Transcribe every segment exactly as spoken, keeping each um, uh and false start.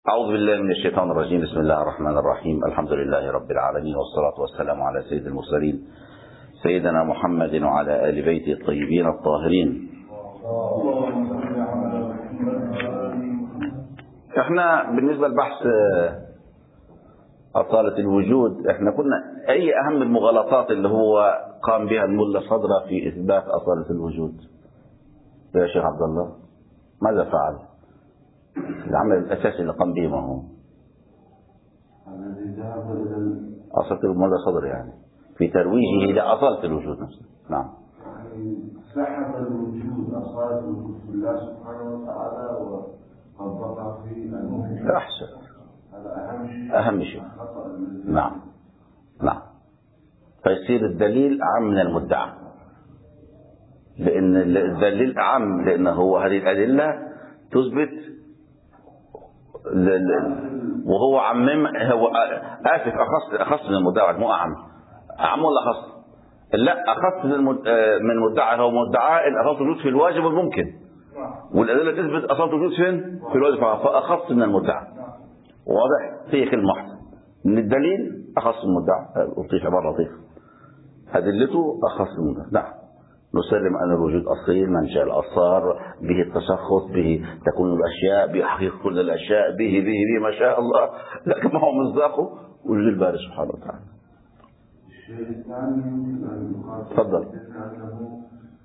أعوذ بالله من الشيطان الرجيم. بسم الله الرحمن الرحيم. الحمد لله رب العالمين، والصلاة والسلام على سيد المرسلين سيدنا محمد وعلى آل بيته الطيبين الطاهرين. احنا بالنسبة لبحث أصالة الوجود، احنا كنا أي أهم المغالطات اللي هو قام بها الملا صدرة في إثبات أصالة الوجود يا شيخ عبد الله؟ ماذا فعل؟ العمل الأساسي اللي قام به ما هو؟ أصالة الملا صدر يعني في ترويجه لأصالة الوجود نفسه. نعم. صحة الوجود، أصالة الوجود في الله سبحانه وتعالى، وطبقها في المؤمن. أحسن. هذا أهم شيء. أهم شيء. نعم. نعم. فيصير الدليل أعم من المدعى، لأن الدليل أعم لأنه هو هذه الأدلة تثبت وهو عمم. هو آسف أخص أخص من المدعى، مو أعم. أعم ولا أخص؟ لا، أخص من المدعى. هو مدعى إن أصالة الوجود في الواجب والممكن، والأدلة تثبت أصالة الوجود فين؟ في الواجب، فأخص من المدعى. واضح؟ في كلمة واحدة من الدليل أخص من المدعى. لطيف، عبارة لطيف. أدلته أخص من المدعى. نعم. نسلم أن الوجود أصيل، منشأ الآثار، به التشخص، به تكون الأشياء، به حقيقة كل الأشياء، به به به ما شاء الله، لكن ما هو مصداقه وجود الباري سبحانه وتعالى. الشيء الثاني يمكن أن يقال تفضل. أنه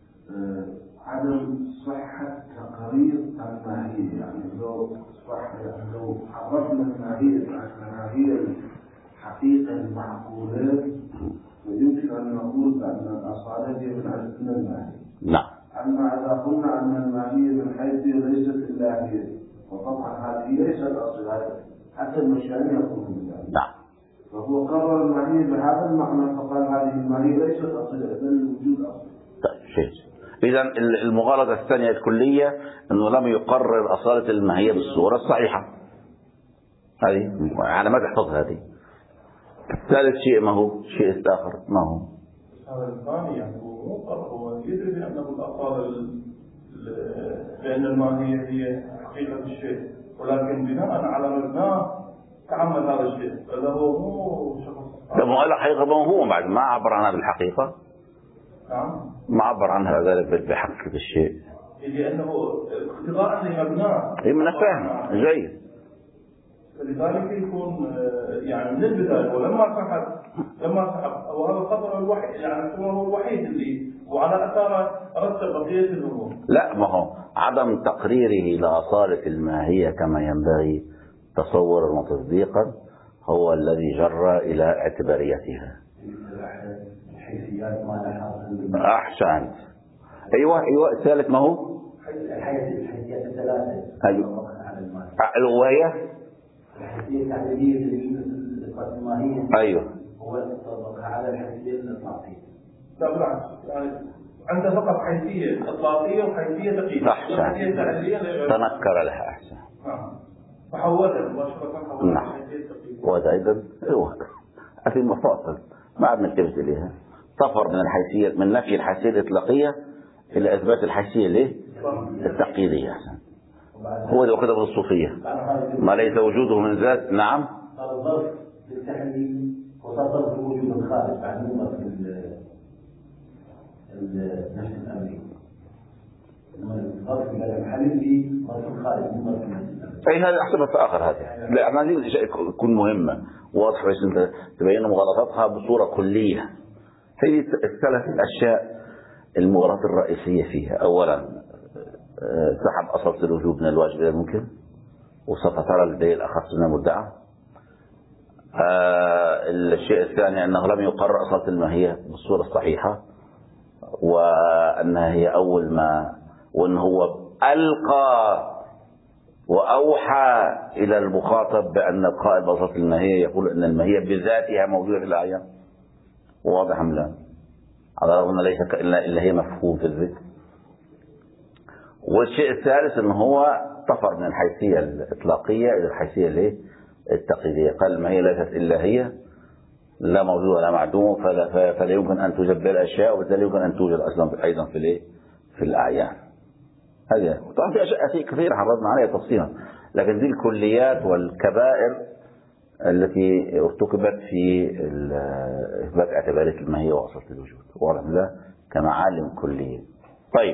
عدم صحة تقرير الماهية، يعني لو صح لو عرفنا الماهية أنها هي الحقيقة المعقولة، ويمكن أن نقول بأن الأصالة هي من عند الماهية. نعم. أما إذا قلنا أن الماهية من حيث ليست إلهية، وطبعا هذه ليست أصلها، حتى المشاعر يقولون بذلك. نعم. فهو قرر الماهية بهذا المعنى، فقال هذه الماهية ليست أصلها بل الوجود أصل. طيب شيء. إذا المغالطة الثانية الكلية أنه لم يقرر أصالة الماهية بالصورة الصحيحة. هذه على ما تحفظ هذه. ثالث شيء ما هو؟ شيء آخر ما هو؟ هذا الثاني يعني هو مقرر، هو يدري بأنه الأصالة لأن الماهية هي حقيقة الشيء، ولكن بناء على مبناه تعمد هذا الشيء، فهذا هو مو شخص. لا، ما هو الحقيقة ما هو بعد ما عبر عنها بالحقيقة. نعم. ما عبر عنها ذلك بحقيقة الشيء. لأنه اقتضاء لمبناه. إيه من فاهم جيد. فلذلك يكون يعني من البداية ولما سحب لما سحب وهذا الخطر الوحيد، يعني هو الوحيد اللي وعلى أثاره رتب بقية الأمور. لا، ما هو عدم تقريره لأصالة الماهية كما ينبغي تصورا وتصديقا هو الذي جر إلى اعتباريتها. الحيثيات ما لها. أحسنت. أيوة أيوة. الثالث ما هو؟ الحيثيات الثلاثة. أيوة. وهي الحيثية التعليمية الماهية. أيوة. هو يطبقها على الحيثية الإطلاقية. لا بالعكس، يعني عنده فقط حيثية إطلاقية وحيثية دقيقة. أحسن. تنكر لها. أحسن. نعم. وحولها مباشرة حولها. نعم. وهذا أيضا أيوة في مفاصل ما عاد نلتفت إليها. طفر من الحيثية، من نفي الحيثية الإطلاقية إلى إثبات الحيثية ليه؟ التقييدية. أحسن. هو اللي وكتبه الصوفية، ما ليس وجوده من ذات. نعم. هذا الظرف للتحليل وصار وجود الخارج بعد مو ظرف النفس الأمري. الظرف إلى المحلل في ظرف الخارج مو ظرف النفس الأمري. أي هذا أحسن آخر. هذه لا عملية تكون مهمة واضحة بس أنت تبين مغالطاتها بصورة كلية. هي الثلاث الأشياء المغالطات الرئيسية فيها. أولا سحب أصالة الوجود من الواجب إلى الممكن، وسوف ترى الدليل أخص من المدعى. آه الشيء الثاني أنه لم يقرر أصالة الماهية بالصورة الصحيحة، وأنها هي أول ما وأنه هو ألقى وأوحى إلى المخاطب بأن القائل بأصالة الماهية يقول أن الماهية بذاتها موجودة في الأعيان. واضح أم لا؟ على الرغم أن ليس إلا هي مفهوم في الذكر. والشيء الثالث أنه هو طفر من الحيثية الإطلاقية إلى الحيثية التقييدية. قال ما هي ليست إلا هي، لا موجود ولا معدوم، فلا, فلا يمكن أن توجد بالأشياء، وبالتالي يمكن أن توجد أصلا أيضا في في الأعيان. هذا طبعا في أشياء كثيرة حرصنا عليها تفصيلا، لكن دي الكليات والكبائر التي ارتكبت في إثبات اعتبارية الماهية وأصالة الوجود، واضح ده كمعالم كلية. طيب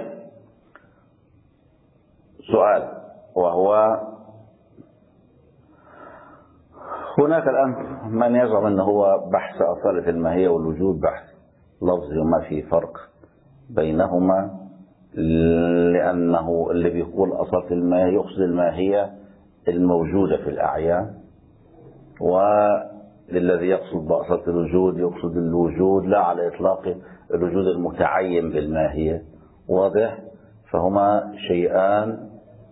سؤال، وهو هناك الآن من يزعم أنه هو بحث أصالة الماهية والوجود بحث لفظي وما في فرق بينهما، لأنه اللي بيقول أصالة الماهية يقصد الماهية الموجودة في الأعيان، والذي يقصد بأصالة الوجود يقصد الوجود لا على إطلاق الوجود المتعين بالماهية. واضح؟ فهما شيئان،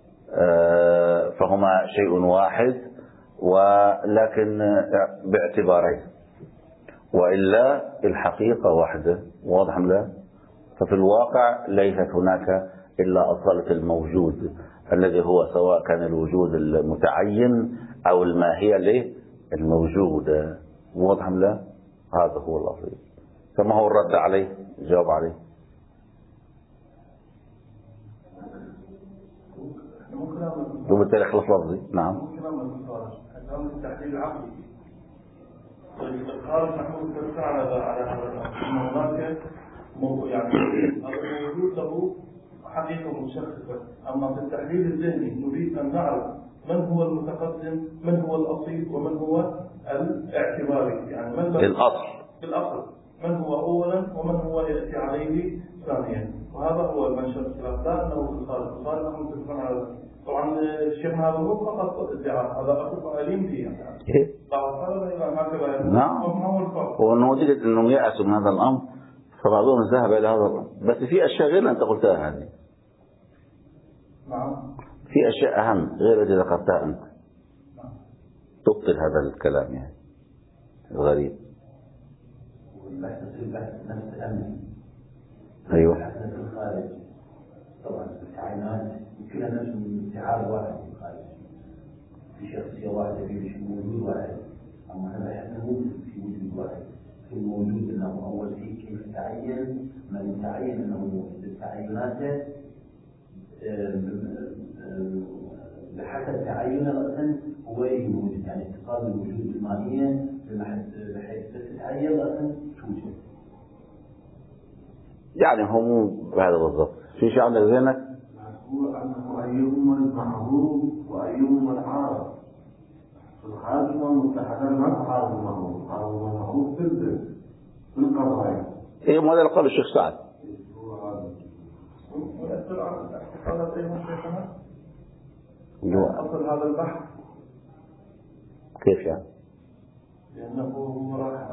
فهما شيء واحد ولكن باعتبارين، وإلا الحقيقة واحدة. واضح لا؟ ففي الواقع ليست هناك إلا أصالة الموجود الذي هو سواء كان الوجود المتعين أو الماهية له الموجودة. واضح لا؟ هذا هو الأصيل. فما هو الرد عليه؟ جاوب عليه. وبالتالي خلص لفظي. نعم. التحليل العقلي الخارج محمود تركع على على هذا هناك يعني الوجود له حقيقة مشخصة، أما في التحليل الذهني نريد أن نعرف من هو المتقدم، من هو الأصيل، ومن هو الاعتباري، يعني من الأصل الأصل من هو أولا ومن هو يأتي عليه ثانيا، وهذا هو المنشأ الخلاف، لا أنه في الخارج. الخارج نحن نتفق على طبعا الشيخنا هذا مو فقط ادعاء، هذا أخذ قائلين فيه يعني. نعم. ونوجد أنهم يأسوا من هذا الأمر فبعضهم ذهب إلى هذا الأمر، بس في أشياء غير أنت قلتها هذه. نعم. في أشياء أهم غير التي ذكرتها أنت. نعم. تبطل هذا الكلام يعني غريب. والبحث البحث نفس الأمن. أيوه. البحث نفس الخارج. طبعا التعيينات كلها نفس انتعال واحد في الخارج. في شخصية واحدة في موجود واحد. أما هذا بحثنا مو في وجود واحد. في الموجود أنه أول شيء كيف تعين، من تعين أنه بالتعيينات بحسب تعين الأصل هو يوجد، يعني اتصال الوجود بالماهية بحيث تتعين الأصل توجد. يعني هم بهذا بالضبط. في شيء عندك ذهنك؟ هو أنه أيهما المعروف وأيهما العارض. الخارج متحدا ما العارض المعروف، العارض المعروف في الذهن في القضايا. إيه ما هذا اللي قاله الشيخ سعد. ويأثر على الاعتقادات أيضا شيخنا؟ أصل هذا البحث كيف يعني؟ لأنه هو راح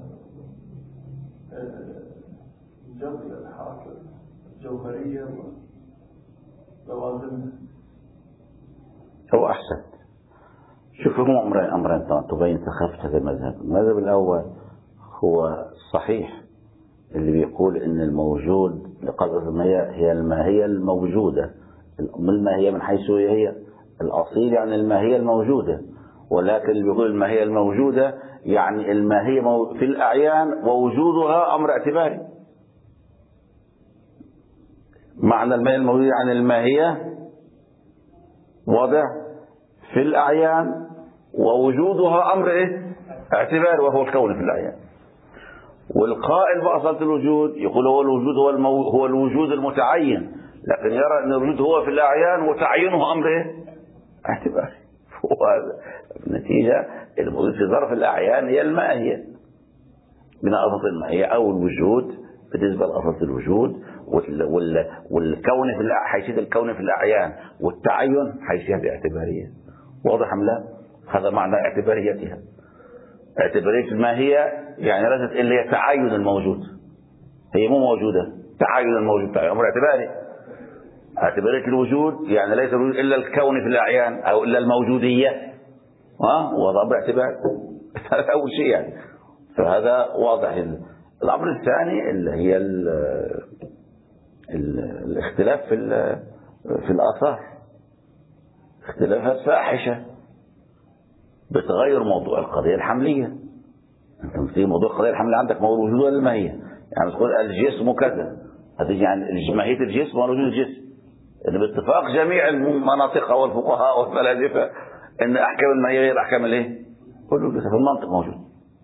جاب إلى الحركة الجوهرية ولوازمها. هو أحسن. شوفوا هم أمرين أمرين تبين ثقافة هذا المذهب. المذهب الأول هو صحيح اللي بيقول إن الموجود لقصد الماهية هي الماهية الموجودة. الماهية من حيث هي الأصيل يعني الماهية الموجودة، ولكن اللي بيقول الماهية الموجودة يعني الماهية في الأعيان ووجودها أمر اعتباري. معنى الماهية الموجودة يعني الماهية وضع في الأعيان ووجودها أمر إيه؟ اعتباري، وهو الكون في الأعيان. والقائل بأصالة الوجود يقول هو الوجود هو, المو... هو الوجود المتعين، لكن يرى أن الوجود هو في الأعيان وتعيينه أمر إيه؟ اعتباري. النتيجة الموجود في ظرف الأعيان هي الماهية من أصالة الماهية أو الوجود بالنسبة لأصالة الوجود، وال... وال... والكون في حيثية الكون في الأعيان والتعين حيثية اعتبارية. واضح أم لا؟ هذا معنى اعتباريتها. اعتبارية الماهية يعني ليست إلا هي تعين الموجود، هي مو موجودة، تعين الموجود تعين أمر اعتباري. اعتبارية الوجود يعني ليس الوجود إلا الكون في الأعيان أو إلا الموجودية، ها وهذا أمر اعتباري. هذا أول شيء يعني. فهذا واضح. الأمر الثاني اللي هي ال ال الاختلاف في في الآثار، اختلافات فاحشة بتغير موضوع القضية الحملية. انت في موضوع القضية الحملية عندك موضوع الوجود والماهية، يعني تقول الجسم كذا، هذه يعني ماهية الجسم ووجود الجسم، إن باتفاق جميع المناطق والفقهاء والفلاسفة إن أحكام المائية غير أحكام الإيه؟ كله في المنطق موجود.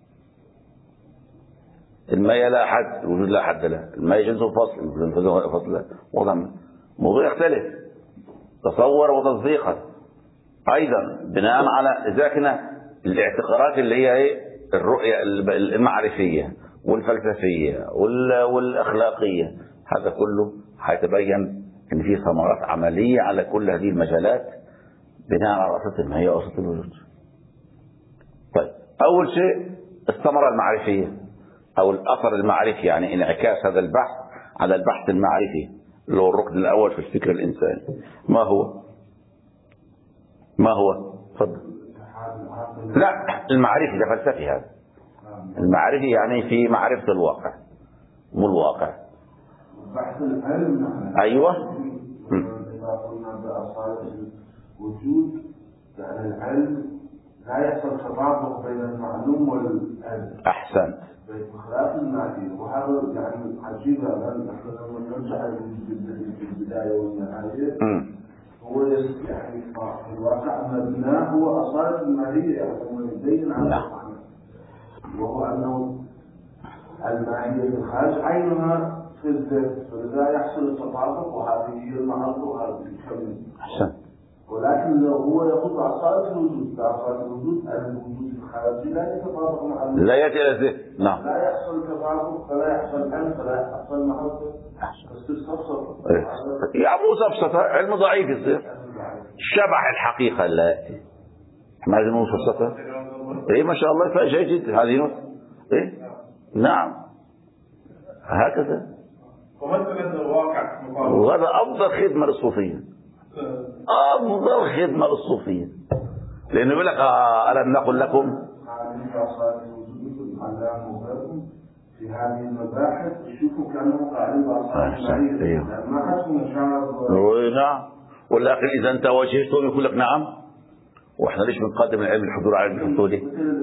المائية لا حد، الوجود لا حد له، المائية جنس فصل، فصل وضع موضوع يختلف تصور وتصديقا. أيضا بناء على ذلك الاعتقادات اللي هي إيه؟ الرؤية المعرفية والفلسفية والأخلاقية، هذا كله هيتبين إن في ثمرات عملية على كل هذه المجالات بناء على أساس المائية وأساس الوجود. طيب، أول شيء الثمرة المعرفية أو الأثر المعرفي، يعني انعكاس هذا البحث على البحث المعرفي اللي هو الركن الأول في الفكر الإنساني. ما هو؟ ما هو؟ تفضل. لا، المعرفي ده فلسفي. هذا المعرفي يعني في معرفة الواقع مو الواقع. بحث العلم. أيوة. إذا قلنا بأصالة الوجود يعني العلم لا يحصل تطابق بين المعلوم والعلم. أحسن. بخلاف المادي، وهذا يعني عجيب. لأن احنا لما نرجع في البداية والنهاية هو يعني في الواقع مبناه هو أصالة المادية، يعني يبين على وهو أنه الماهية في الخارج عينها في الذات، فلذا يحصل التطابق، وهذه هي المعرفة وهذه الكلمة. أحسن. ولكن لو هو يقول أصالة الوجود، بأصالة الوجود الوجود الخارجي لا يتطابق مع الوجود. لا يأتي إلى الذهن. نعم. لا يحصل تطابق، فلا يحصل علم، فلا يحصل معرفة. بس تستفسر. يا أبو سبسطة علم ضعيف يصير. شبح الحقيقة لا. ما هذه نوع سبسطة؟ إيه ما شاء الله فيها شيء جد. هذه نوع. إيه؟ نعم. هكذا. ومثلا الواقع. وهذا أفضل خدمة للصوفية. أفضل خدمة للصوفية. لأنه يقول لك آه ألم نقل لكم في هذه المباحث يشوفوا كأنه قاعدين بأصحاب أيوه. ما حسوا مشاعر. نعم. والآخر إذا أنت واجهتهم يقول لك نعم. وإحنا ليش بنقدم العلم الحضور على العلم الحضوري؟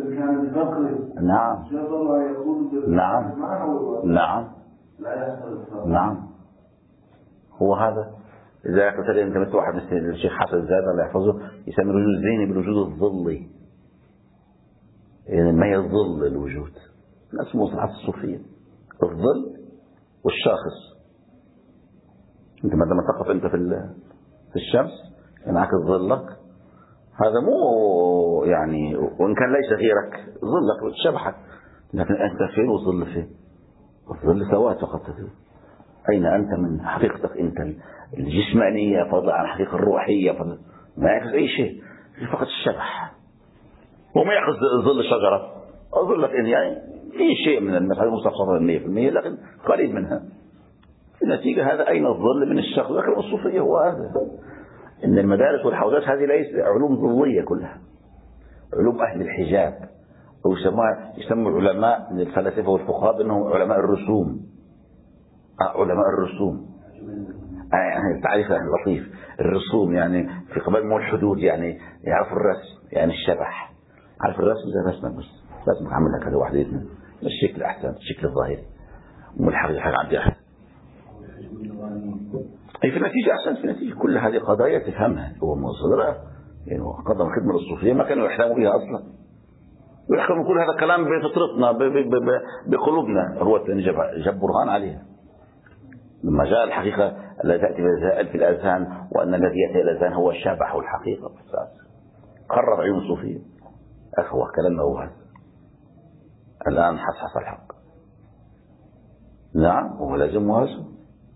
نعم. نعم. نعم. نعم. هو هذا. إذا مثلا أنت مثل واحد مثل الشيخ حسن زاد الله يحفظه يسمي الوجود الذهني بالوجود الظلي. يعني ما هي الظل الوجود؟ نفس مصطلحات الصوفية. الظل والشاخص. أنت عندما تقف أنت في في الشمس ينعكس ظلك. هذا مو يعني وإن كان ليس غيرك ظلك شبحك، لكن أنت فين والظل فين؟ الظل سواء فقط. أين أنت من حقيقتك أنت الجسمانية فضلا عن الحقيقة الروحية فضلا. ما يعكس أي شيء فقط الشبح. وما يعكس ظل الشجرة. أظن لك إن يعني في شيء من المسألة مستقصة مية في المية لكن قريب منها. في النتيجة هذا أين الظل من الشخص؟ لكن الصوفية هو هذا إن المدارس والحوزات هذه ليست علوم ظلية كلها، علوم أهل الحجاب، ويسموها يسموا العلماء من الفلاسفة والفقهاء بأنهم علماء الرسوم. آه علماء الرسوم. آه يعني تعريف لطيف. الرسوم يعني في قبل مو الحدود، يعني يعرفوا الرسم يعني الشبح. عارف الرسم زي رسمك بس لازم تعمل لك هذا واحد اثنين الشكل أحسن، الشكل الظاهري مو الحقيقة حاجة عندي أحسن. أي في النتيجة أحسن. في النتيجة كل هذه قضايا تفهمها هو مصدرها يعني قدم خدمة للصوفية ما كانوا يحلموا بها أصلا. ويحكموا كل هذا الكلام بفطرتنا بقلوبنا. هو جاب برهان عليها لما جاء الحقيقة التي تأتي في الأذهان، وأن الذي يأتي الأذهان هو الشبح والحقيقة. قرر عيون الصوفية أخوة كلامنا هو هذا. الآن حصحص الحق. نعم هو لازم مهاجم.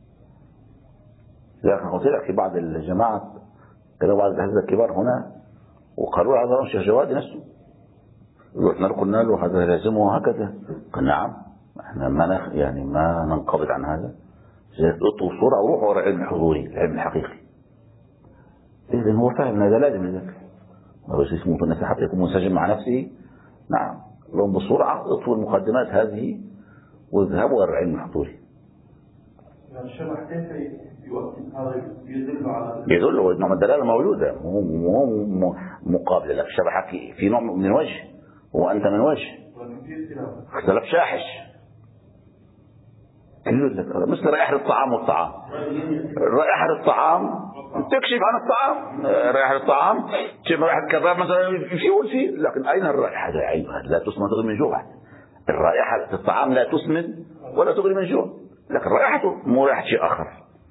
لكن قلت لك في بعض الجماعات كانوا بعض الأحزاب الكبار هنا وقالوا هذا الشيخ جوادي نفسه. رحنا قلنا له هذا لازمه هكذا. قال نعم احنا ما يعني ما ننقبض عن هذا. اطلوا صورة وروحوا ورا العلم الحضوري العلم الحقيقي. إذن هو فاهم هذا لازم لذلك. ما بس اسمه في الناس حتى يكون منسجم مع نفسه. نعم لهم بسرعة اطفوا المقدمات هذه واذهبوا ورا العلم الحضوري. الشبح كيف يؤكد هذا يدل على يدل انه الدلاله موجوده مو مو مقابله لك. شبحك في, في نوع من وجه وانت من وجه. اختلاف شاحش. مثل رائحة الطعام والطعام. رائحة الطعام تكشف عن الطعام، رائحة الطعام تشم رائحة كباب مثلا في ولسي، لكن أين الرائحة؟ لا تسمن تغني من جوع. الرائحة الطعام لا تسمن ولا تغني من جوع، لكن رائحته مو رائحة شيء آخر.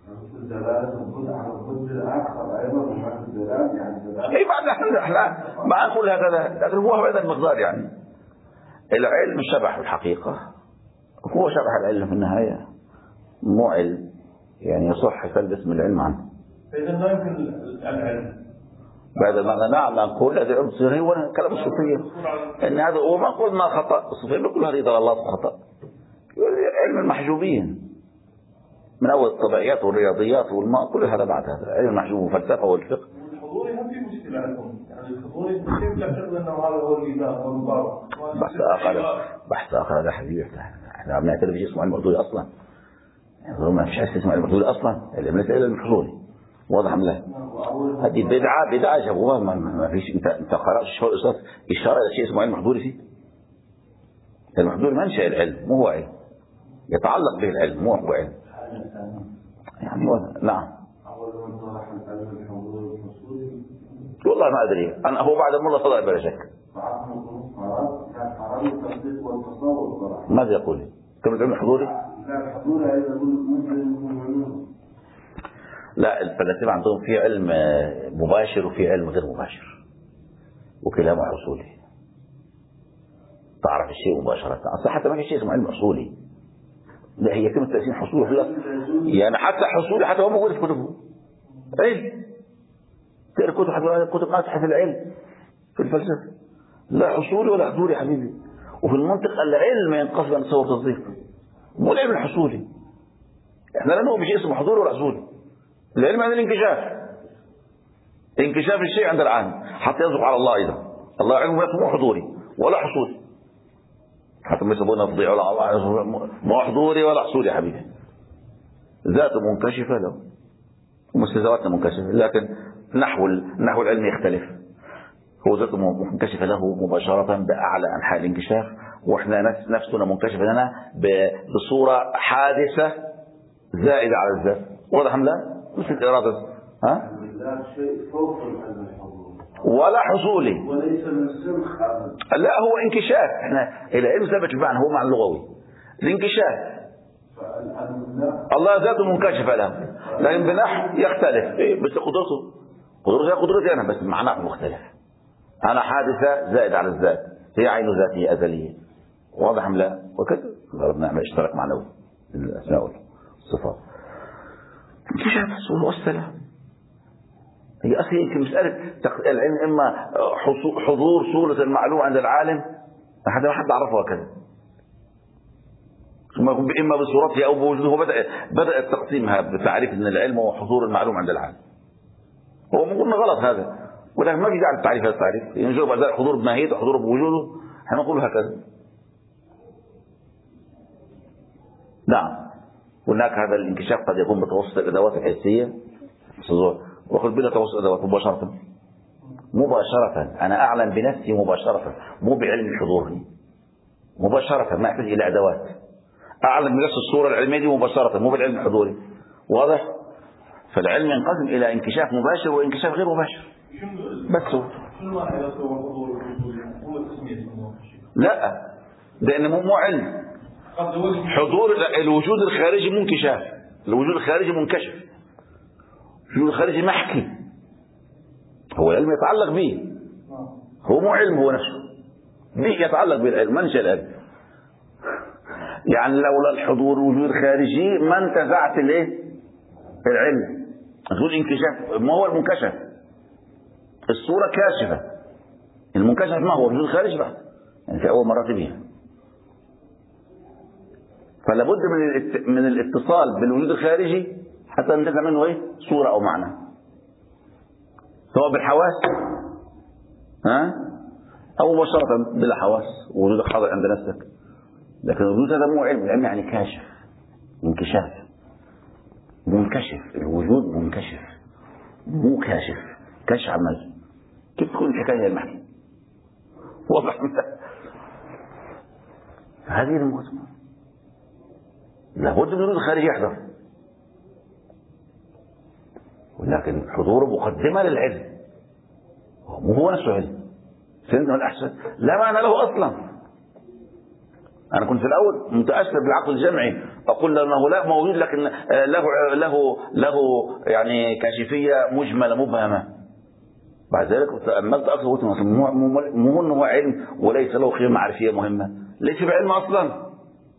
اي بعد احنا ما نقول هكذا، لكن هو هذا المقدار. يعني العلم شبح الحقيقة، هو شبح العلم في النهاية، مو علم يعني يصح يكلم اسم العلم عنه. إذا لا يمكن العلم بعد ما نعم نقول هذا علم صغير، هو كلام الصوفية ان هذا هو ما نقول ما خطأ، الصوفية بيقول هذه ضلالات وخطأ. علم المحجوبين من اول الطبيعيات والرياضيات والماء كل هذا بعد هذا علم المحجوب والفلسفة والفقه. الحضوري ما في مشكلة عندهم، يعني الحضوري كيف تعتقد انه هذا هو الإله هو المبارك؟ بحث آخر بحث آخر هذا حبيبي، احنا بنعترف بشيء اسمه علم الحضوري أصلا، يعني ما فيش حاجة اسمه علم الحضوري أصلا، العلم ليس إلا الحضوري، واضح أم لا؟ هذه بدعة بدعة جابوها، ما فيش. أنت أنت قرأت الشهور الأستاذ إشارة إلى شيء اسمه علم الحضوري فيه؟ علم الحضوري منشأ العلم، مو هو علم يتعلق به العلم، مو هو علم يعني. نعم والله ما أدري أنا، هو بعد المولى طلع بلا شك. ماذا يقول؟ كم العلم الحضوري؟ لا الفلاسفة عندهم في علم مباشر وفي علم غير مباشر، وكلاهما حصولي. تعرف الشيء مباشرة، أصلا حتى ما في شيء اسمه علم حصولي، لا هي كلمة تأثير حصولي يعني، حتى حصولي حتى هو موجود في كتبه علم. تقرأ كتب حتى كتب ناس في العلم في الفلسفة، لا حصولي ولا حضوري يا حبيبي. وفي المنطق العلم ينقسم عن تصور تصديق، مو العلم الحصولي. احنا لا نؤمن بشيء اسمه حضوري ولا حصولي. العلم عند الانكشاف، انكشاف الشيء عند العالم حتى يصدق على الله ايضا. الله علم مو حضوري ولا حصولي، حتى ما يسمونه تضيع ولا الله مو حضوري ولا حصولي يا حبيبي. ذاته منكشفة له ومستلزماتنا منكشفة، لكن نحو نحو العلم يختلف. هو ذاته منكشفة له مباشرة بأعلى أنحاء الانكشاف، وإحنا نفسنا منكشفة لنا بصورة حادثة زائدة على الذات. واضح أم لا؟ مثل الإرادة ها؟ شيء فوق العلم الحضوري ولا حصولي، وليس من سمخ أبدا. لا هو انكشاف. إحنا العلم ثبت المعنى، هو معنى اللغوي الانكشاف. الله ذاته منكشفة له، لكن بنحو يختلف. إيه بس قدرته قدرته هي قدرتي أنا، بس معناه مختلف. أنا حادثة زائد على الذات، هي عين ذاتية أزلية. واضح أم لا؟ وكذا ضربنا نعمل اشتراك معنوي الأسماء والصفات. انكشاف حصول والسلام. هي أصلا يمكن مسألة العلم إما حضور صورة المعلوم عند العالم، أحد ما حد عرفه هكذا، إما بصورته أو بوجوده. هو بدأ بدأ التقسيمها بتعريف أن العلم هو حضور المعلوم عند العالم. هو قلنا غلط هذا، ولكن ما في داعي للتعريف هذا التعريف، ينجر بعد ذلك حضور بماهيته وحضور بوجوده، احنا نقول هكذا. نعم هناك هذا الانكشاف قد يكون بتوسط الأدوات الحسية، وقد بلا توسط الأدوات مباشرة. مباشرة أنا أعلم بنفسي مباشرة، مو بعلم الحضور، مباشرة ما يحتاج إلى أدوات. أعلم بنفس الصورة العلمية دي مباشرة، مو بالعلم الحضوري. واضح؟ فالعلم ينقسم إلى انكشاف مباشر وانكشاف غير مباشر. بس هو لا، لأنه مو علم. حضور الوجود الخارجي منكشاف، الوجود الخارجي منكشف، الوجود الخارجي محكي. هو العلم يتعلق به، هو مو علم، هو نفسه به يتعلق بالعلم، منشأ العلم. يعني لولا الحضور الوجود الخارجي ما انتزعت الايه العلم. تقول انكشاف، ما هو المنكشف؟ الصورة كاشفة، المنكشف ما هو الوجود الخارجي بعد، يعني في أول مراتبها. فلا بد من من الاتصال بالوجود الخارجي حتى ننتزع منه ايه صورة أو معنى، سواء بالحواس ها أو مباشرة بلا حواس، وجودك حاضر عند نفسك. لكن الوجود هذا مو علم، العلم يعني كاشف، انكشاف، منكشف. الوجود منكشف مو كاشف، كشف عمل. كيف تكون الحكاية المحكي؟ واضح؟ هذه المقسمة. لابد من وجود الخارجي يحضر، ولكن حضوره مقدمة للعلم، مو هو نفسه علم. سيدنا الأحسن لا معنى له أصلا. أنا كنت في الأول متأثر بالعقل الجمعي، أقول أنه لا موجود، لكن له له له يعني كاشفية مجملة مبهمة. بعد ذلك تأملت أكثر وقلت مو أنه علم وليس له قيمة معرفية مهمة، ليس بعلم أصلا.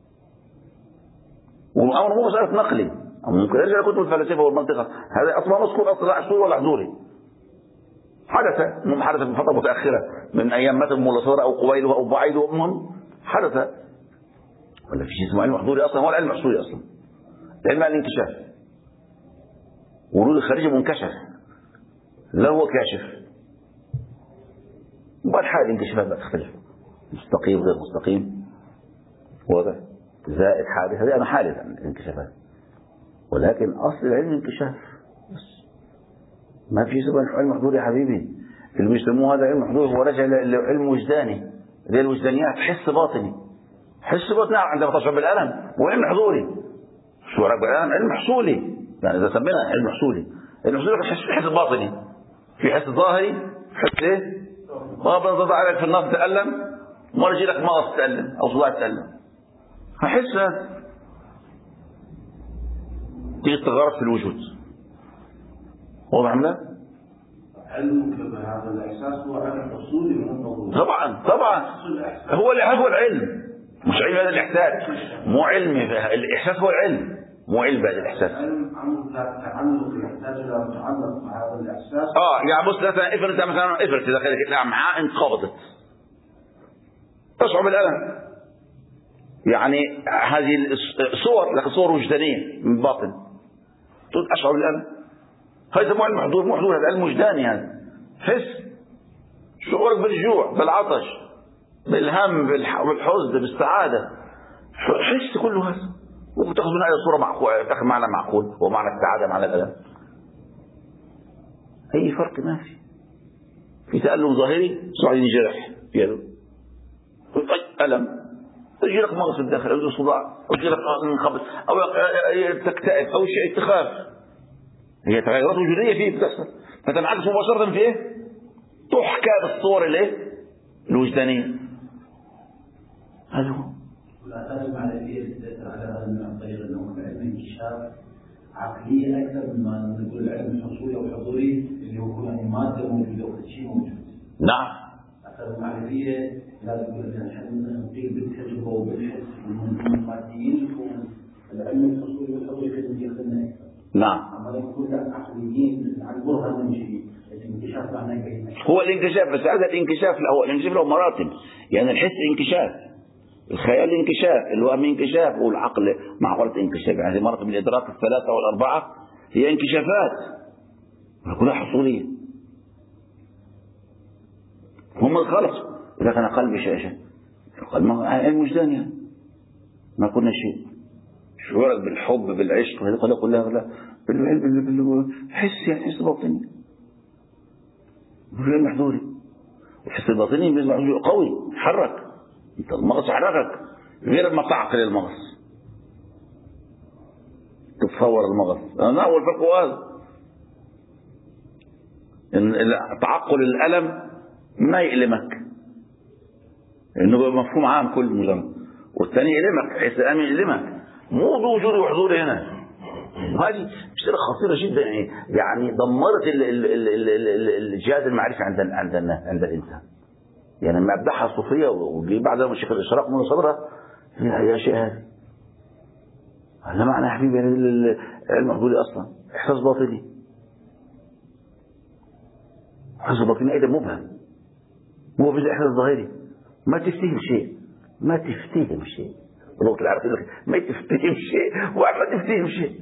والأمر مو مسألة نقلي، ممكن يرجع لكتب الفلاسفة والمنطقة، هذا أصلا مذكور أصلا حصولي ولا حضوري. حدث مم حدث في فترة متأخرة من أيام متى المنصورة أو قبيله أو بعيده، المهم حدث. ولا في شيء اسمه علم حضوري أصلا، هو العلم حصولي أصلا. العلم عن الانكشاف، ورود الخارجي منكشف، لا هو كاشف. وبعد حال الانكشافات بقى تختلف، مستقيم غير مستقيم، واضح، زائد حادث، هذه أنا حادث عن الانكشافات، ولكن أصل العلم انكشاف بس. ما في سبب علم حضوري يا حبيبي. اللي بيسموه هذا علم حضوري هو راجع لعلم وجداني، زي الوجدانيات، حس باطني. حس باطني عندما تشعر بالألم، وعلم حضوري شعورك بالألم علم حصولي، يعني إذا سمينا علم حصولي. علم حصولي حس حس باطني، في حس ظاهري، حس إيه؟ ما بنضغط عليك في النار تتألم، ما يجي لك مغص تتألم أو صداع تتألم، هحس هذا. تيجي تغرق في الوجود، واضح لا؟ علمك بهذا الإحساس هو علم حصولي من الضروري. طبعا طبعا هو اللي هو العلم، مش علم هذا الإحساس، مو علم. الإحساس هو العلم، مو علم هذا الإحساس. علم عمل تعلق يحتاج إلى متعلق مع هذا الإحساس. آه يعني بص مثلا افرض أنت مثلا افرض إذا كانت الأمعاء انقبضت تشعر بالألم، يعني هذه الصور لكن صور وجدانية من باطن، تقول أشعر بالألم. هذا مو علم حضور، مو حضور، هذا علم وجداني. هذا حس شعورك بالجوع، بالعطش، بالهم، بالحزن، بالسعادة، حس كله هذا، وتأخذ من هذه الصورة معقولة، تأخذ معنى معقول، ومعنى السعادة معنى الألم. أي فرق ما في. في تألم ظاهري صعد جرح يده، ألم، يجي لك مغص في الداخل، أو صداع، أو يجي لك منقبض، أو تكتئب، أو شيء تخاف. هي تغيرات وجودية فيه بتحصل، فتنعكس مباشرة في إيه؟ تحكى بالصور الإيه؟ الوجدانية. هذا هو. لا تجمع على على هذا النوع الطريق أنه علم انكشاف عقلية أكثر مما نقول العلم حصولي أو حضوري اللي هو يعني مادة موجودة أو شيء موجود. نعم. أكثر معرفية لا تقول أن نحن نقيم بالتجربة وبالحس الماديين، والعلم الحصولي والحضوري كذا يخدمنا أكثر. نعم. هو الانكشاف، بس هذا الانكشاف هو الانكشاف له مراتب، يعني الحس انكشاف، الخيال انكشاف، الوهم انكشاف، والعقل معقولة انكشاف. يعني هذه مراتب الإدراك الثلاثة والأربعة هي انكشافات كلها حصولية. هم الخلق إذا كان قلبي شاشة قال ما علم وجداني، ما كنا شيء. شعورك بالحب بالعشق هذا قال كلها لا بالحس، يعني حس باطني غير محضوري. الحس الباطني قوي حرك، انت المغص حركك غير ما تعقل المغص، تتصور المغص. انا اول فرق هذا ان تعقل الالم ما يألمك، انه مفهوم عام كل مجرد، والثاني يألمك، حس الالم يألمك، مو بوجود وحضور هنا. وهذه مسألة خطيرة جدا، يعني يعني دمرت الجهاز المعرفي عند عند عند الإنسان. يعني لما أبدعها الصوفية وجي بعدها من الشيخ الإشراق من صدرها هي شيء هذا. هذا معنى يا حبيبي العلم حضوري أصلا إحساس باطني. إحساس باطني أيضا مبهم، مو في الإحساس الظاهري. ما تفتهم شيء، ما تفتهم شيء. اللغة العربية ما تفتهم شيء وما تفتهم شيء.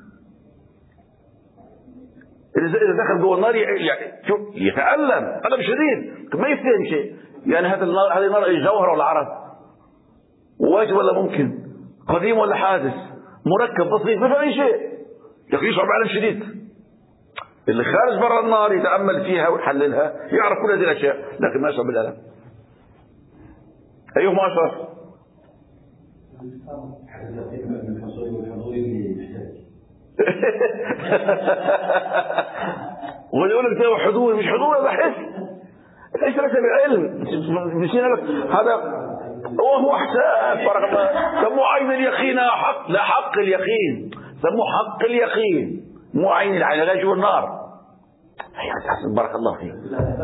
إذا دخل جوه النار يعني شوف يتألم ألم شديد، ما يفتهم شيء. يعني هذا النار، هذه النار جوهر ولا عرض، واجب ولا ممكن، قديم ولا حادث، مركب بسيط، ما في أي شيء، لكن يشعر بألم شديد. اللي خارج برا النار يتأمل فيها ويحللها يعرف كل هذه الأشياء، لكن ما يشعر بالألم. أيهما أشرف؟ ويقول لك ده حضور مش حضور ده حس. ايش لك بالعلم؟ مشينا لك هذا هو هو احساس فرق الله. سموه عين اليقين حق، لا حق اليقين، سموه حق اليقين مو عين العين. لا يشوف النار. بارك الله فيك.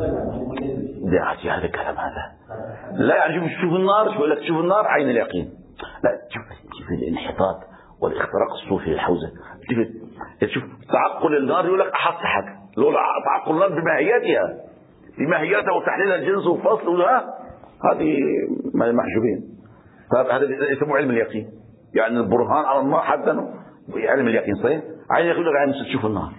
ده هذا الكلام هذا لا يعني شوف شوف النار، شوف لك شوف النار عين اليقين. لا شوف شوف الانحطاط والاختراق الصوفي للحوزه. شوف شوف تعقل النار يقول لك احط حاجه، لو تعقل النار بماهيتها بماهيتها وتحليل الجنس وفصل وها هذه محجوبين. فهذا يسموه علم اليقين، يعني البرهان على النار حدنا علم اليقين صحيح. عين يقول لك عين تشوف النار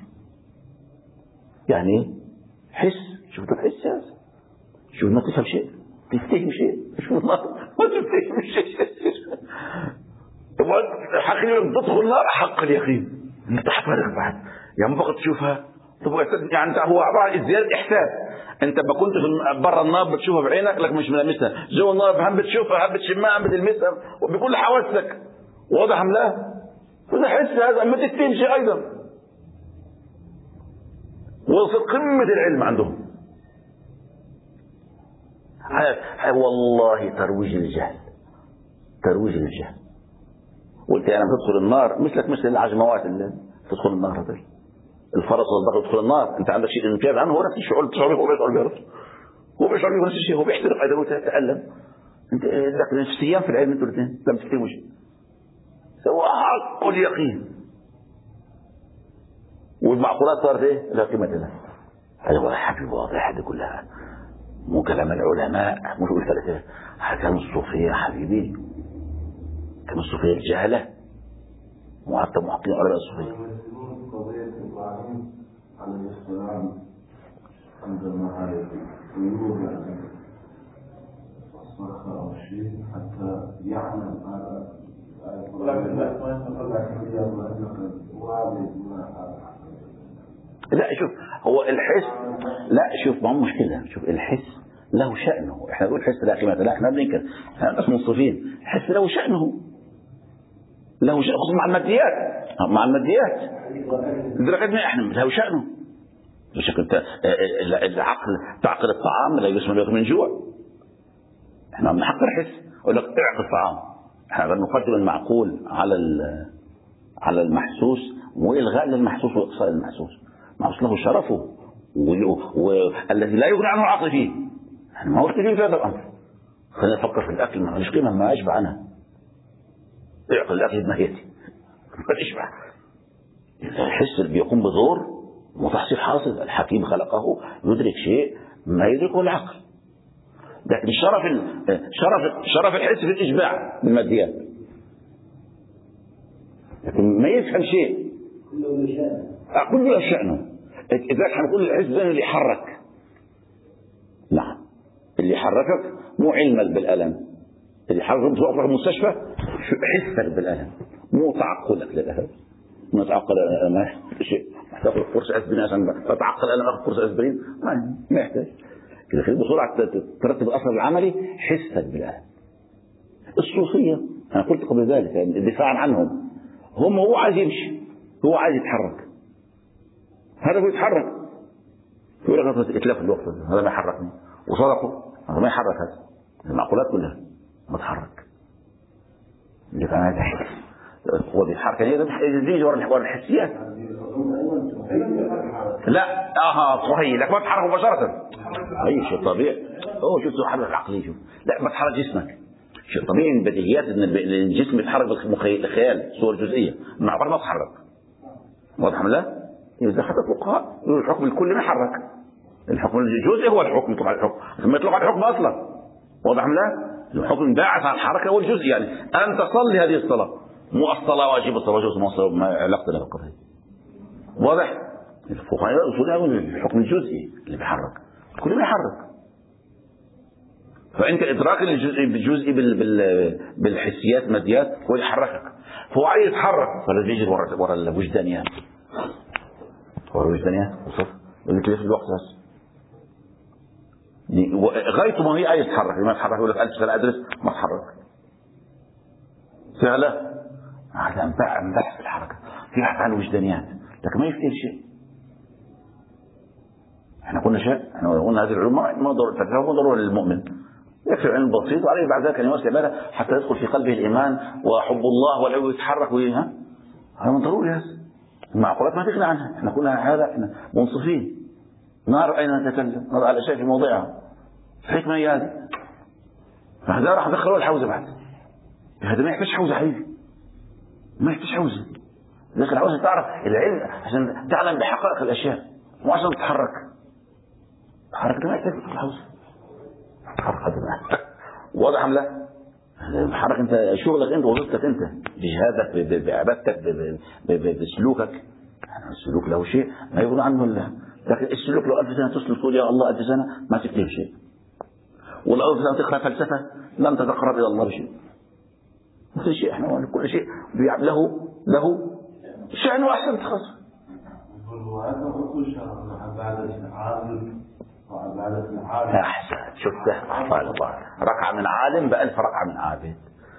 يعني حس. شوف الحس هذا، شوف ما تفهم شيء تفتهم شيء، شوف النار ما تفتهم شيء. حقيقة تدخل النار حق اليقين انت حفرق بعد يعني فقط تشوفها. يعني انت هو عبارة عن ازدياد احساس. انت ما كنت برا النار بتشوفها بعينك لك مش ملامسها، جوا النار هم بتشوفها هم بتشمها هم بتلمسها وبكل حواسك. واضح ام لا؟ هذا حس هذا ما تفتهم شيء ايضا. وصل قمة العلم عندهم. والله ترويج الجهل، ترويج الجهل. قلت انا بدخل النار مثلك مثل العجموات اللي تدخل النار هذول الفرس والبغل يدخل النار. انت عندك شيء امتياز عنه، هو نفس الشعور تشعر به، هو بيشعر به هو بيشعر به نفس الشيء، هو بيحترق ايضا ويتألم. انت لكن نفسيان في العلم انتوا الاثنين لم تفهموا شيء. سواء حق اليقين والمعقولات صارت ايه؟ لا قيمة لها. هذا هو حبيب واضح. هذه كلها مو كلام العلماء، مو الفلاسفة، هذا كلام الصوفية يا حبيبي، كلام الصوفية الجهلة، مو حتى محققين علماء الصوفية. قضية إبراهيم عليه السلام عندما يقول يعني الصخرة أو شيء حتى يعلم هذا لا شوف هو الحس، لا شوف ما هو مشكلة. شوف الحس له شأنه. احنا نقول حس لا قيمة له، احنا بننكر، احنا ناس منصفين. الحس له شأنه، له شأن خصوصا مع الماديات، مع الماديات درجتنا احنا له شأنه. بشكل العقل تعقل الطعام لا يسمى من جوع. احنا بنحقر الحس، اقول لك اعقل الطعام. احنا نقدم المعقول على على المحسوس، والغاء للمحسوس واقصاء المحسوس. المحسوس له شرفه والذي لا يغني عنه العقل فيه. احنا ما هو في هذا الامر. خلينا نفكر في الاكل، ما قيمه ما اشبع عنها. اعقل الاكل بماهيته ما يشبع. الحس اللي بيقوم بدور وتحصيل حاصل. الحكيم خلقه يدرك شيء ما يدركه العقل. لكن شرف شرف شرف الحس في الاشباع بالماديات، لكن ما يفهم شيء. كله له شأنه. إذا حنقول الحس ده اللي يحرك. نعم اللي يحركك مو علمك بالألم، اللي يحركك توقف في المستشفى حسك بالألم، مو تعقلك للألم. ما تعقل ما شيء تاخذ قرص اسبرين عشان تتعقل انا اخذ قرص اسبرين ما ما يحتاج. كده خليك بسرعه ترتب الاثر العملي حسك بالألم. الصوفيه انا قلت قبل ذلك يعني دفاعا عنهم، هم هو عايز يمشي، هو عايز يتحرك، هذا هو يتحرك يقول لك اتلف الوقت هذا ما يحركني، وصدقوا هذا ما يحرك، هذا المعقولات كلها ما تحرك. اللي كان عايز يحس هو بيتحرك يعني يجي ورا الحسيات. لا اها صحيح لك ما تتحرك مباشره. اي شيء طبيعي. هو شوف تحرك العقليه، شوف لا ما تحرك جسمك. شيء طبيعي من بديهيات ان الجسم يتحرك بالخيال صور جزئيه، مع بعض ما تتحرك. واضح ولا؟ اذا حدث الفقهاء الحكم الكلي ما يحرك، الحكم الجزئي هو الحكم طبعا الحكم ثم يطلق على الحكم اصلا. واضح ولا؟ الحكم باعث عن الحركه والجزء، يعني انت صلي هذه الصلاه مو الصلاه واجب الصلاه واجب ما علاقه لها بالقضيه. واضح؟ الفقهاء الاصوليين الحكم الجزئي اللي بيحرك الكل بيحرك. فانت ادراك الجزئي بالجزئي بالحسيات ماديات هو اللي يحركك، فهو عايز يتحرك فلازم يجي ورا ورا الوجدانيات ورا الوجدانيات وصف اللي كيف الوقت بس غايته ما هي عايز يتحرك، ما يتحرك يقول لك ألف سنة أدرس ما تحرك. فعلا هذا انبح في الحركة، في بحث عن وجدانيات، لكن ما يفتي شيء. احنا قلنا شيء، احنا قلنا هذه العلوم ما ضرورة الفلسفة، ما ضرورة للمؤمن، يكفي علم بسيط وعليه بعد ذلك أن يوسع باله حتى يدخل في قلبه الإيمان وحب الله والعلم يتحرك ويها. هذا من ضروري هذا. المعقولات ما تغنى عنها، احنا قلنا هذا احنا منصفين، ما رأينا نتكلم، نضع الأشياء في موضعها. الحكمة هي هذه. فهذا راح دخلوا الحوزة بعد. هذا ما يحتاج حوزة حبيبي، ما يحتاج حوزة. لكن الحوزة تعرف العلم عشان تعلم بحقائق الأشياء، مو عشان تتحرك. تحرك ما يحتاج الحوزة. تحرك واضح أم لا؟ تحرك أنت شغلك أنت وظيفتك أنت بجهادك بعبادتك بسلوكك. السلوك له شيء ما يقول عنه الله، لكن السلوك لو ألف سنة تسلك تقول يا الله ألف سنة ما تكتب شيء، ولو ألف سنة تقرأ فلسفة لن تتقرب إلى الله بشيء. كل شيء احنا كل شيء له له شأن وأحسن تخصص. أحسن شفته ركعة من عالم بألف ركعة من عابد.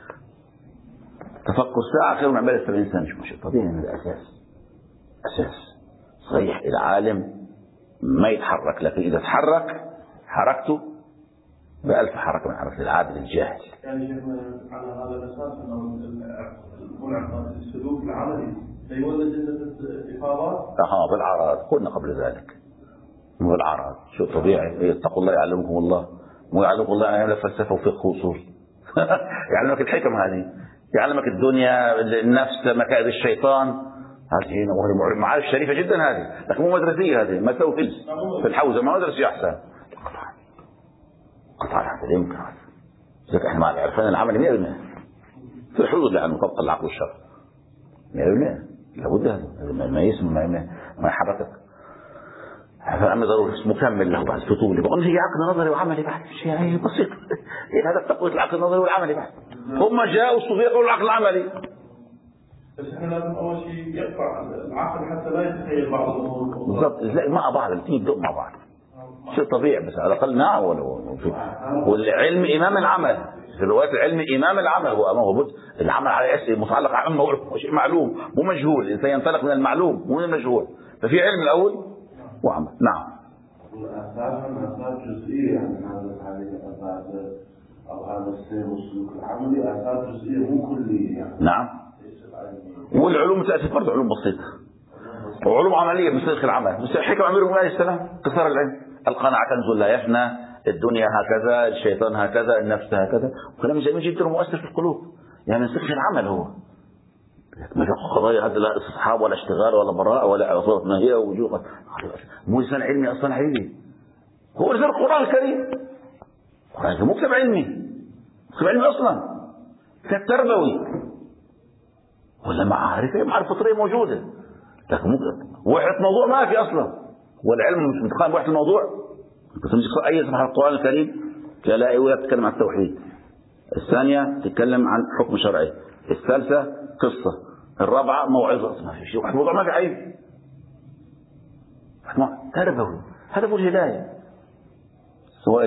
تفكر ساعة خير من عبادة سبعين سنة. مش مش طبيعي من الأساس. أساس صحيح العالم ما يتحرك، لكن إذا تحرك حركته بألف حركة من حركة العادل الجاهل. يعني شيخنا على هذا الأساس أنه المنع السلوك العملي سيولد إفاضات؟ أها بالعراض قلنا قبل ذلك. بالعراض شو طبيعي يتقوا الله يعلمكم الله، مو يعلمكم الله يعني فلسفة وفقه وصول. يعلمك الحكم هذه، يعلمك الدنيا النفس مكائد الشيطان. هذه وهي معارف شريفة جدا هذه، لكن مو مدرسية هذه، ما تسوي فلس في الحوزة ما مدرسية أحسن. قطعا هذا لا يمكن هذا. لذلك احنا مع العرفان العملي مئة بالمئة في الحدود لأنه طبق العقل والشرع مئة بالمئة لابد هذا ما يسمى ما ما يحركك. هذا أمر ضروري مكمل له بعد فطولي بقول هي عقد نظري وعملي بعد شيء بسيط. هذا تقوية العقل النظري والعملي بعد. هم جاءوا الصوفية قالوا العقل العملي. بس احنا لازم أول شيء يقطع العقل حتى لا يتخيل بعض الأمور. بالضبط لا مع بعض الاثنين يبدأوا مع بعض. شيء طبيعي بس على الأقل نعم. والعلم إمام العمل في رواية العلم إمام العمل هو أمامه بد العمل على أسئلة متعلق عن شيء معلوم مو مجهول. الإنسان ينطلق من المعلوم مو من المجهول. ففي علم الأول وعمل. نعم. الآثار هم آثار جزئية يعني هذا هذه الآثار أو هذا السير والسلوك العملي آثار جزئية مو كلية يعني. نعم. والعلوم تأتي فرض علوم بسيطة وعلوم عملية مثل العمل. مثل حكم أمير المؤمنين عليه السلام قصار العلم القناعة كنز لا يفنى، الدنيا هكذا، الشيطان هكذا، النفس هكذا، وكلام جميل جدا ومؤثر في القلوب. يعني سقف العمل هو ما في قضايا هذا لا استصحاب ولا اشتغال ولا براءة ولا صورة نهية ووجوه. مو لسان علمي أصلا حبيبي، هو لسان القرآن الكريم. القرآن مو كتاب علمي، كتاب علمي أصلا كتاب تربوي ولا معارف معارف فطرية موجودة، لكن وحدة موضوع ما في أصلا. والعلم مش متقام بوحدة الموضوع. تمسك أي صفحة القرآن الكريم تلاقي أولى تتكلم عن التوحيد، الثانية تتكلم عن حكم شرعي، الثالثة قصة، الرابعة موعظة. ما في شيء واحد موضوع ما في عيب. تربوي هذا هو الهداية، سواء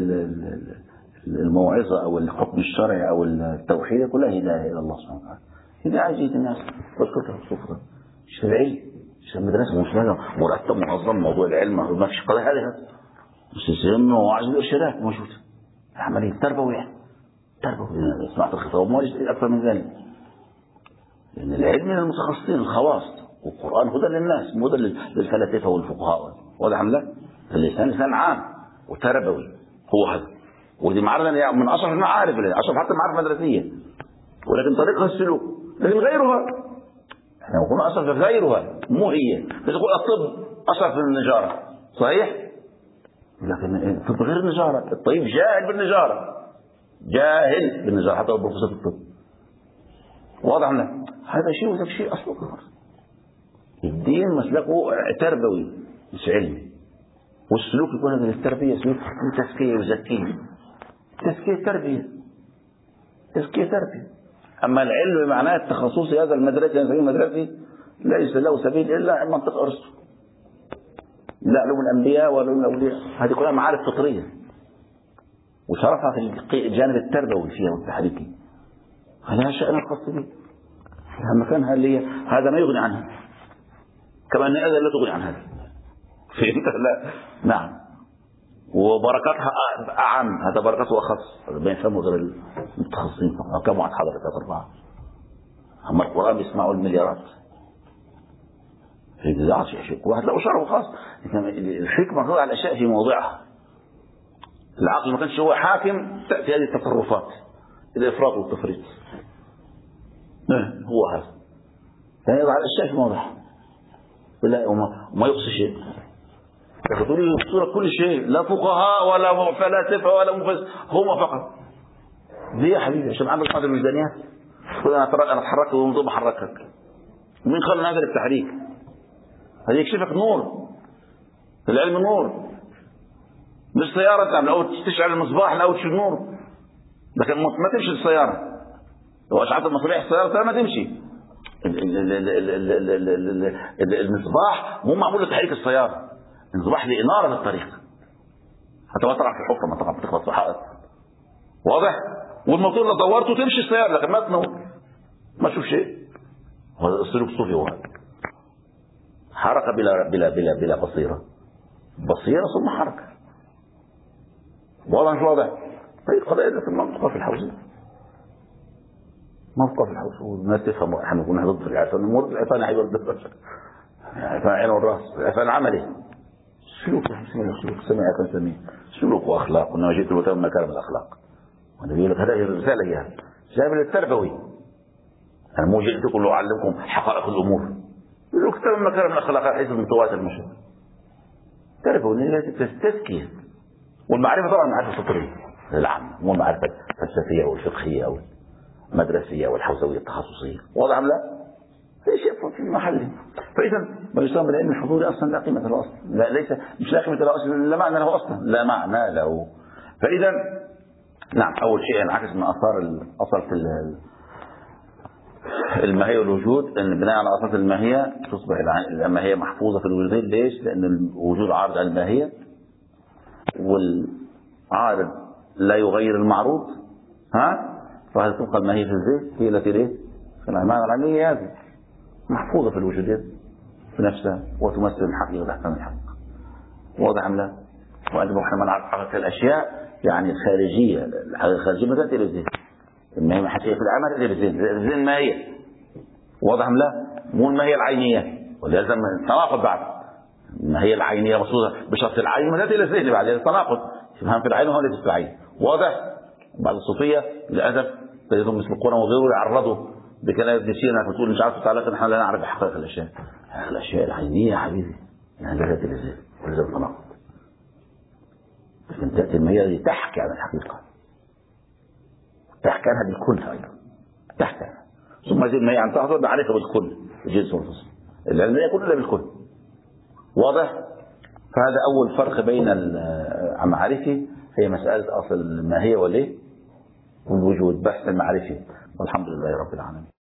الموعظة أو الحكم الشرعي أو التوحيد كلها هداية إلى الله سبحانه وتعالى. هداية جيد الناس والكتب والصفرة مش العلم مش المدرسة مش لازم مرتب منظم موضوع العلم ما فيش قضايا هذه مش السلم وعزم الإرشادات موجودة. العملية تربوي يعني تربوي سمعت الخطاب ما أكثر من ذلك، لأن العلم من المتخصصين الخواص والقرآن هدى للناس مو هدى للفلاسفة والفقهاء. واضح أم لا؟ اللسان لسان عام وتربوي هو هذا. ودي معرضة من أشرف المعارف أشرف حتى المعارف المدرسية، ولكن طريقها السلوك. لكن غيرها احنا نقول أشرف غيرها مو هي. بس يقول الطب أشرف من النجارة صحيح، لكن الطب غير النجارة. الطبيب جاهل بالنجارة، جاهل بالنجارة حتى بروفيسور الطب. واضح أم لا؟ هذا شيء وذاك شيء أصله كفر. الدين مسلكه تربوي مش علمي، والسلوك يكون هذا التربية سلوك تزكية وزكية. تزكية تربية تزكية تربية. أما العلم بمعناه التخصصي هذا المدرسي المدرسي ليس له سبيل إلا منطق أرسطو. لا علوم الأنبياء ولا علوم الأولياء، هذه كلها معارف فطرية وشرفها في الجانب التربوي فيها والتحريكي. هذا شأن الخاص به، مكانها اللي هذا ما يغني عنها، كما أن هذا لا تغني عن هذا. فهمت؟ لا نعم. وبركاتها أعم، هذا بركاته أخص، هذا ما يفهمه غير المتخصصين فقط. كم واحد حضرتك؟ أربعة. أما القرآن بيسمعوا المليارات. في جزاعة شيء واحد له شرعه خاص. الحكمة تضع الأشياء في موضعها. العقل ما كانش هو حاكم، تأتي هذه التصرفات، الإفراط والتفريط. هو هذا. يعني يضع الأشياء في موضعها. لا وما, وما يقصي شيء. تقول لي يقصون كل شيء، لا فقهاء ولا فلاسفة ولا مفسر، هم فقط. دي يا حبيبي عشان عندك بعض الميزانيات. تقول أنا أنا أتحرك ومنظوم أحركك. مين خلى هذا التحريك؟ هذا يكشفك نور. العلم نور. مش سيارة تعمل أو تشعل المصباح أو تشيل نور. لكن ما تمشي السيارة. لو أشعلت المصباح السيارة ما تمشي. المصباح مو معمول لتحريك السيارة. المصباح لإنارة الطريق. حتى ما تقع في الحفرة، ما تقع تخبط في حائط. واضح؟ والموتور لو دورته تمشي السيارة، لكن ما تنور. ما تشوف شيء. هذا السلوك الصوفي هو هذا. حركة بلا بلا بلا بلا بصيرة. بصيرة ثم حركة. واضح مش واضح؟ طيب قضايا ما تبقى في الحوزة. ما تبقى في الحوزة. والناس تفهم احنا كنا ضد العرفان، المرض العرفان هيبقى ضد البشر. العرفان عين والراس، العرفان عملي. سلوك سلوك سمع كان سميه. سلوك واخلاق، وانما جئت لأتمم مكارم الاخلاق. وانا بيقول لك هذه الرسالة اياها. جابر التربوي. انا مو جئتكم لاعلمكم حقائق الامور. يقول لك تمم مكارم الاخلاق حيث المتواتر المشهور. تربوي لازم تستذكي. والمعرفة طبعا معرفة فطرية العامة، مو المعرفة الفلسفية والفقهية أو المدرسية والحوزوية التخصصية. واضح أم لا؟ هذا شيء في محله. فإذا ما يسمى بالعلم الحضوري أصلا لا قيمة له أصلا، لا ليس مش لا قيمة له أصلا، لا معنى له أصلا، لا معنى له. فإذا نعم أول شيء انعكس من آثار الأصل في الماهية والوجود، أن بناء على أساس الماهية تصبح الماهية محفوظة في الوجودين. ليش؟ لأن الوجود عارض على الماهية، والعارض لا يغير المعروض، ها؟ فهذه تبقى الماهية في الذهن هي التي ليه؟ في المعنى العلمية هذه محفوظة في الوجودات في نفسها وتمثل الحقيقة تحت الحق. واضح أم لا؟ وأنتم احنا نعرف حقيقة الأشياء يعني الخارجية، الحقيقة الخارجية ما تأتي للذهن. الماهية الحقيقية في العمل تأتي للذهن، الذهن ماهية. واضح أم لا؟ مو الماهية العينية، ولازم تناقض بعد. الماهية العينية مقصودة بشرط العين ما تأتي للذهن بعد، هذا تناقض. فهم في العين وهو ليس في العين. واضح؟ بعض الصوفية للأسف تجدهم يسبقون وغيره يعرضوا بكلام ابن سينا فتقول مش عارف تعالى نحن لا نعرف حقائق الأشياء. الأشياء العينية يا حبيبي يعني لا تأتي للذهن ولازم تناقض. لكن تأتي الماهية تحكي عن الحقيقة، تحكي عنها بالكل أيضا، تحكي عنها. ثم هذه الماهية عن تحضر معرفة بالكل الجنس والفصل، العلمية كلها بالكل. واضح؟ فهذا أول فرق بين المعارفي، هي مسألة أصل الماهية والإيه؟ والوجود، بحث المعرفي. والحمد لله رب العالمين.